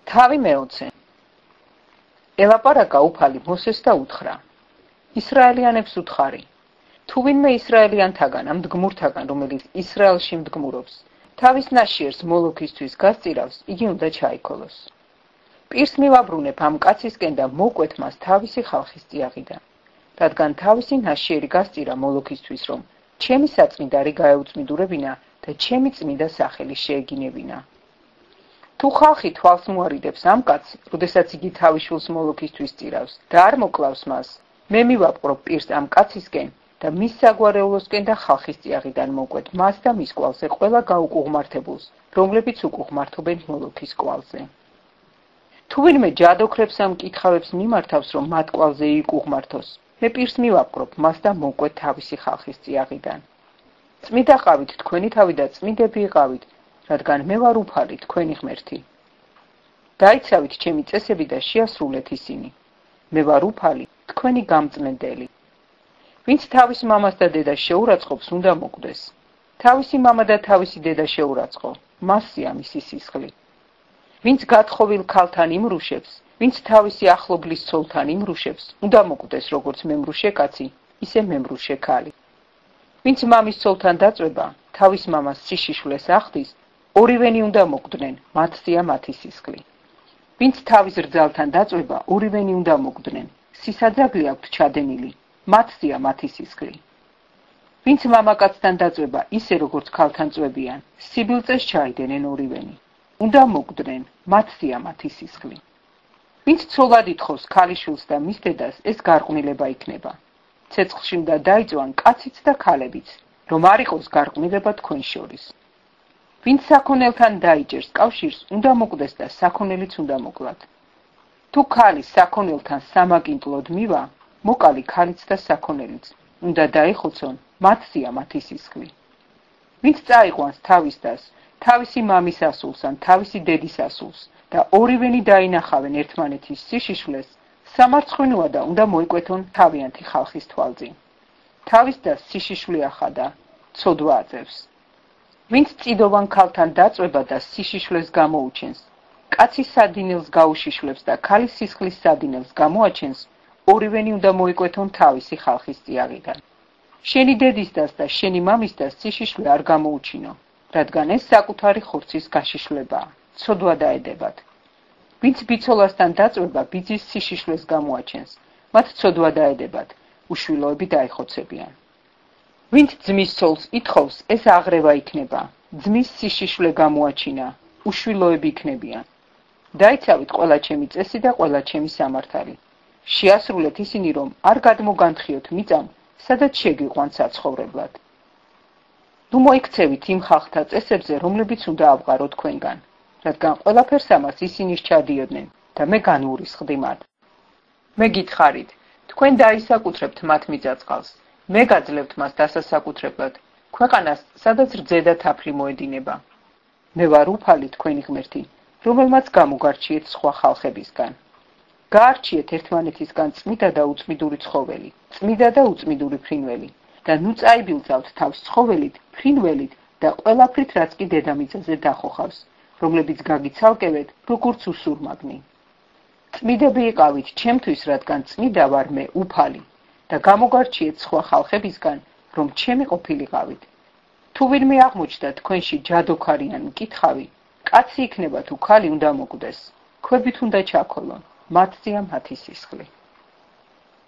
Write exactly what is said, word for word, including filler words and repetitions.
თავი მეოცე. ელაპარაკა უფალი მოსეს და უთხრა: ისრაელიანებს უთხარი, თუ ვინმე ისრაელიანთაგან ამ მდგმურთაგან, რომელიც ისრაელში მდგმურობს, თავის ნაშიერს მოლოქისთვის გასწირავს, იგი უნდა ჩაიქოლოს. პირს მივაბრუნებ ამ კაცისკენ და მოკვეთ მას თავისი ხალხის წიაღიდან, რადგან თავისი ნაშიერი გასწირა მოლოქისთვის, რომ ჩემი საწმინდარი გაეუწმიდურებინა და ჩემი წმინდა სახელი შეეგინებინა. თუ ხალხი თვალს მოარიდებს ამ კაცს, როდესაც იგი თავის შვილს მოლოქისთვის წირავს და არ მოკლავს მას, მე მივაპყრობ პირს ამ კაცისკენ და მის საგვარეულოსკენ და ხალხის წიაღიდან მოკვეთ მას და მის კვალზე ყველა გაუკუღმართებულს, რომლებიც უკუღმართობენ მოლოქის კვალზე. თუ ვინმე ჯადოქრებს ამ კითხავებს მიმართავს, რომ მათ კვალზე იკუღმართოს, მე პირს მივაპყრობ მას და მოკვეთ თავისი ხალხის წიაღიდან. წმიდა ყავით თქვენი თავი და წმიდები იყავით, რადგან მე ვარ უფალი თქვენი ღმერთი. დაიცავით ჩემი წესები და შეასრულეთ ისინი. მე ვარ უფალი, თქვენი გამწმენდელი. ვინც თავის მამას და დედას შეურაცხყოფს, უნდა მოკვდეს. თავისი მამა და თავისი დედა შეურაცხო, მასია მისი სისხლი. ვინც გათხოვილ ქალთან იმრუშებს, ვინც თავისი ახლობლის ცოლთან იმრუშებს, უნდა მოკვდეს როგორც მემრუშე კაცი, ისე მემრუშე ქალი. ვინც მამის ცოლთან დაწვება, თავის მამას სიშიშვლეს ახდის, ორივენი უნდა მოკვდნენ, მათსია მათი სისხლი. ვინც თავის რძალთან დაწვება, ორივენი უნდა მოკვდნენ, სისაძაგლი აქვთ ჩადენილი, მათსია მათი სისხლი. ვინც მამაკაცთან დაწვება, ისე როგორც ქალთან წვებიან, სიბილწეს ჩაიდენენ ორივენი, უნდა მოკვდნენ, მათსია მათი სისხლი. ვინც ცოლად ითხოვს ქალიშვილს და მის დედას, ეს გარყვნილება იქნება. ცეცხლში უნდა დაიწვან კაციც და ქალებიც, რომ არ იყოს გარყვნილება თქვენ შორის. ვინც საქონელთან დაიჭერს კავშირს, უნდა მოკვდეს და საქონელიც უნდა მოკლათ. თუ ქალი საქონელთან სამაკინკლოდ მივა, მოკალი ქალიც და საქონელიც, უნდა დაიხოცონ, მათსია მათი სისხლი. ვინც წაიყვანს თავის დას, თავისი მამის ასულს ან თავისი დედის ასულს და ორივენი დაინახავენ ერთმანეთის სიშიშვლეს, სამარცხვინოა და უნდა მოიკვეთონ თავიანთი ხალხის თვალწინ. თავის დას სიშიშვლე ახადა, ცოდვა აწევს. ვინც წიდოვან ქალთან დაწვება და სიშიშვლეს გამოუჩენს, კაცის სადინელს გაუშიშვლებს და ქალის სისხლის სადინელს გამოაჩენს, ორივენი უნდა მოიკვეთონ თავისი ხალხის წიაღიდან. შენი დედის დას და შენი მამის დას სიშიშვლე არ გამოუჩინო, რადგან ეს საკუთარი ხორცის გაშიშვლებაა, ცოდვა დაედებათ. ვინც ბიცოლასთან დაწვება, ბიძის სიშიშვლეს გამოაჩენს, მათ ცოდვა დაედებათ, უშვილოები დაიხოცებიან. ვინც ძმის ცოლს ითხოვს, ეს აღრევა იქნება, ძმის სიშიშვლე გამოაჩინა, უშვილოები იქნებიან. დაიცავით ყველა ჩემი წესი და ყველა ჩემი სამართალი. შეასრულეთ ისინი, რომ არ გადმოგანთხიოთ მიწამ, სადაც შეგიყვანთ საცხოვრებლად. ნუ მოიქცევით იმ ხალხთა წესებზე, რომლებიც უნდა ავყარო თქვენგან, რადგან ყველაფერს ამას ისინი სჩადიოდნენ და მე განუურისხდი მათ. მე გითხარით, თქვენ დაისაკუთრებთ მათ მიწაწყალს, მე გაძლევთ მას დასასაკუთრებლად, ქვეყანას, სადაც რძე და თაფლი მოედინება. მე ვარ უფალი თქვენი ღმერთი, რომელმაც გამოგარჩიეთ სხვა ხალხებისგან. გაარჩიეთ ერთმანეთისგან წმიდა და უწმიდური ცხოველი, წმიდა და უწმიდური ფრინველი და ნუ წაიბილწავთ თავს ცხოველით, ფრინველით და ყველაფრით, რაც კი დედამიწაზე დახოხავს, რომლებიც გაგიცალკევეთ, როგორც უსურმაგნი. წმიდები იყავით ჩემთვის, რადგან წმიდა ვარ მე უფალი და გამოგარჩიეთ სხვა ხალხებისგან, რომ ჩემი ყოფილიყავით. თუ ვინმე აღმოჩნდა თქვენში ჯადოქარი ან მკითხავი, კაცი იქნება თუ ქალი უნდა მოკვდეს, ქვებით უნდა ჩაქოლონ, მათსია მათი სისხლი.